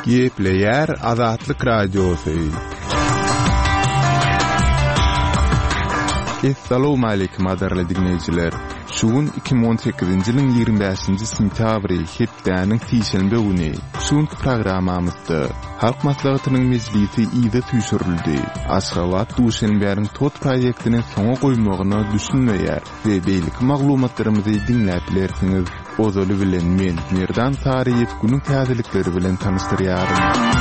Yepleyer Azatlyk Radiosu. Assalamu alaykum adarly dinleyijiler. Şugun 2018-nji ýylyň 25-nji sentýabry hepdäniň tiýşelbe güni. Şuňky programmamyzda Halk Maslahatynyň mejlisi ýygy tüýşürildi. Aşgabat Duşanbäriň tot proýektini soňa goýmagyny düşünmeýär we beýlik maglumatlarymyzy dinläp bilersiňiz. Ozaly bilen men Mirdan Sariýew günüň täzelikleri bilen tanışdyrýarym.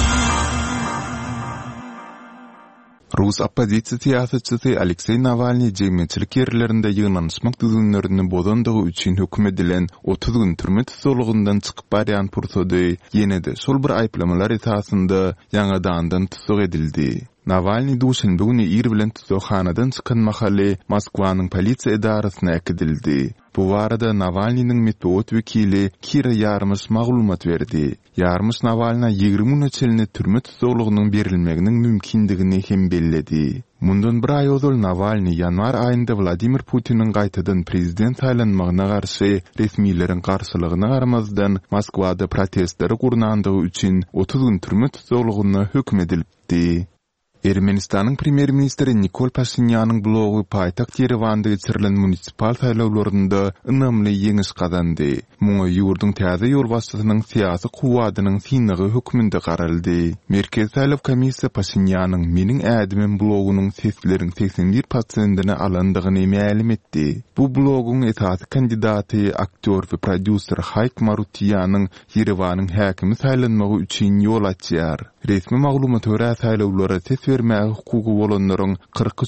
Rus opozisiýa siýasatçysy Aleksey Navalny jemgyýetçilik ýerlerinde ýygnanyşmak düzgünlerini bozandygy üçin hökm edilen 30 gün türme tutulugyndan çykyp barýan pursady ýene-de şol bir aýplamalar esasynda ýangadandan tutuk edildi. Navalny Duşanbe güni ýer bilen tutulhanadan çykan mahaly Moskwanyň polisiýa edarasyna ekidildi. Bu barada Navalnyň medeniýet wekili Kira Yarmys maglumat berdi. Yarmys Navalnyň 20 gün içinde türme tutulugynyň berilmeginiň mümkindigini hem belledi. Mundan bir ay ozal Navalny yanvar aýynda Vladimir Putiniň gaýtadan prezident saýlanmagyna garşy resmiýlerin garşylygyna garamazdan Moskwada protestleri gurnandygy üçin 30 gün türme tutulugyna hökm edildi. Ermenistanyň premier ministri Nikol Pashinýanyň blogu paýtagt Yerewanda geçirilen munisipal saýlawlarynda önemli ýeňiş kazandy. Muňa ýurduň täze ýol başçysynyň syýasy kuwadynyň synygy hökmünde garaldy. Merkez saýlaw komissiýa Pashinýanyň meniň ädimim blogunyň sesleriniň 81%-ni alandygyny ma'lum etdi. Bu bloguň esasy kandidaty aktyor we prodüser Hayk Marutiyanyň Yerewanyň häkimi saýlanmagy üçin ýol açýar. Resmi maglumat görä saýlawlara ses vermäge hukuky bolanlaryň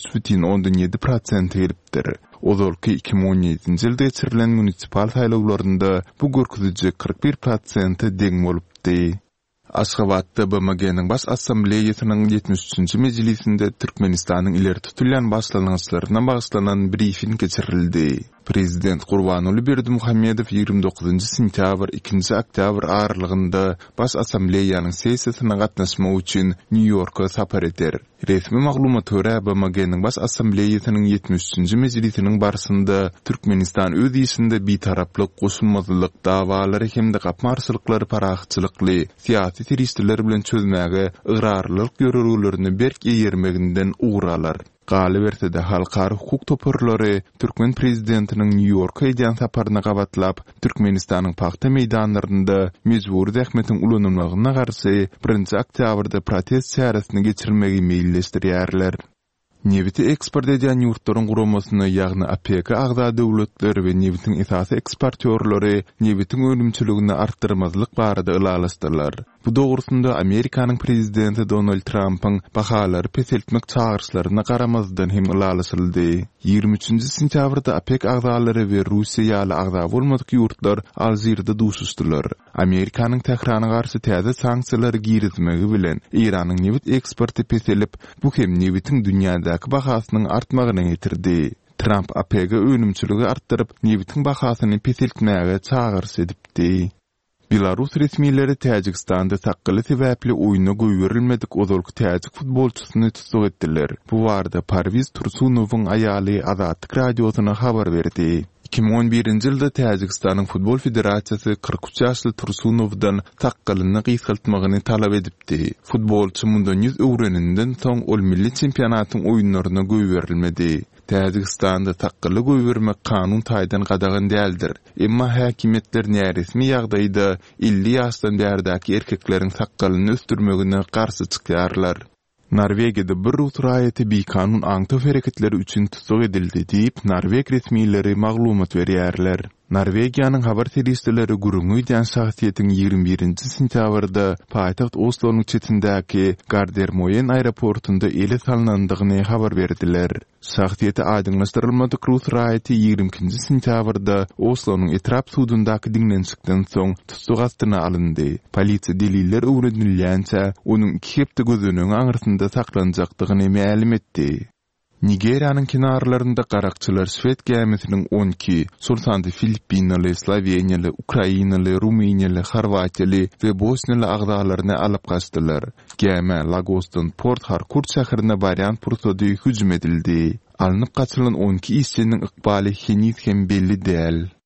43,7% gelipdir. Ozalky 2017-nji ýylda geçirilen munisipal saýlawlarynda bu görkeziji 41% deň bolupdy. Aşgabatda BMG-niň baş assambleýasynyň 73-nji mejlisinde Türkmenistanyň ileri tutulýan başlanýaçlaryna bagyşlanan briefing geçirildi. Prezident Gurbanuly Berdimuhammedow 29 sentyabr 2 oktyabr aralygynda baş assambleýanyň sessiýasyna gatnaşmak üçin New Yorka sapar eder. Resmi maglumat görä BMG-niň baş assambleýasynyň 73-nji mejlisiniň barysynda Türkmenistan öz ýerinde bitaraplyk, goşulmazylyk dawalary hemde gapmarçylyklary paraxçylykly syýasy teristler bilen çözmäge ıgrarlyk görürlerini berk ýermeginden uğralar. Galy berse-de halkary hukuk toparlary Türkmen prezidentiniň New Yorka edýän saparyna gabatlap Türkmenistanyň paxta meýdanlarynda mejburi zähmetiň ulanmagyna garşy 1 oktýabrda protest çäresini geçirmegi meýilleşdirýärler. Nefti eksport edýän ýurtlaryň guramasyny ýagny APK agza döwletleri we neftiň esasy eksportörleri neftiň ölümçiligini artdyrmazlyk barada ılalaşdyrlar. Bu dogrusynda Amerikanyň prezidenti Donald Trump'yň bahalary peseltmek çağrışlaryna garamazdan hem ılalaşyldy. 23 sentýabrda APK agzalary we Russiýa ýaly agza bolmadyk ýurtlar Alżyrda duşuşdylar. Amerikanyň Tehrana garşy täze sanksiýalary girizmegi bilen Iranyň neft eksporty peselip bu hem neftiň dünýädäki bahasynyň artmagyna getirdi. Trump APK ölümçiligi artdyryp neftiň bahasyny peseltmäge çağrış edipdi. Belarus resmiýetleri Täjikistanda taklyly sebäpli oýuna goýurilmedik ozalky täjik futbolçusyny tutuk etdiler. Bu barada Parviz Tursunowyň aýaly Azatlyk radiosyna habar berdi. 2011-nji ýylda Täjikistanyň futbol federasiýasy 43 ýaşly Tursunowdan taklyny gysgaltmagyny talap edipdi. Futbolçy mundan 100 öwreninden soň ol milli çempionatyň oýunlaryna goýberilmedi. Täjikistanda taklyny goýbermek kanun taýdan gadagan däldir. Emma häkimetler näresmi ýagdaýda 50 ýaşdan bärdäki erkekleriň taklyny östürmegine garşy çykýarlar. Norvegiýada bir Rus raýaty bir kanun aňtaw hereketleri üçin tutuk edildi diýip Norweg resmiýetleri maglumat berýärler. Norwegiýanyň habar teristleri gurungy edýän şahsiýetiň 21 sentýabrda paýtagt Oslo'nyň çetindäki Gardermoen aeroportunda ele salnandygyny habar berdiler. Şahsiýeti aýdyňlaşdyrylmadyk Rus raýaty 22 sentýabrda Oslo'nyň etrap sudundaky diňlenşikden soň tutuk astyna alyndy. Polisiýa deliller öwrenilýänçe onuň 2 hepde gözünüň aňyrsynda saklanjakdygyny ma'lum etdi. Nigeriýanyň kenarlarynda garakçylar Swed gemisiniň 12, sultandy Filippinaly, Sloveniýaly, Ukrainaly, Ruminiýaly, Horwatiýaly we Bosniýaly agzalaryny alyp gaçdylar. Gemi Lagosdan Port Harcourt şäherine barýan pursady hüjüm edildi. Alınıp kaçılan 12 işçinin ıkbali henüz hem belli değil.